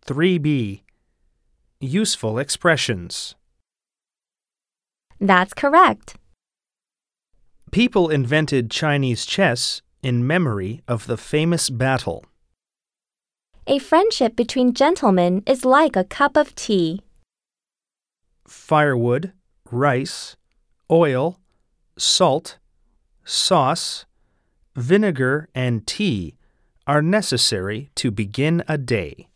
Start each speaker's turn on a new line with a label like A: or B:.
A: 3B. Useful expressions.
B: That's correct.
A: People invented Chinese chess in memory of the famous battle.
B: A friendship between gentlemen is like a cup of tea.
A: Firewood, rice, oil, salt, sauce, vinegar, and tea are necessary to begin a day.